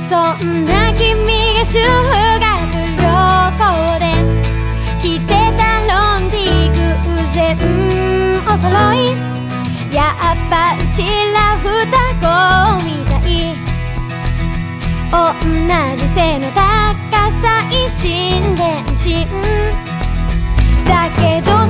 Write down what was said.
そんな君が修学旅行で着てたロンティー偶然お揃い。やっぱうちら双子みたい。同じ背の高さ一心伝心だけど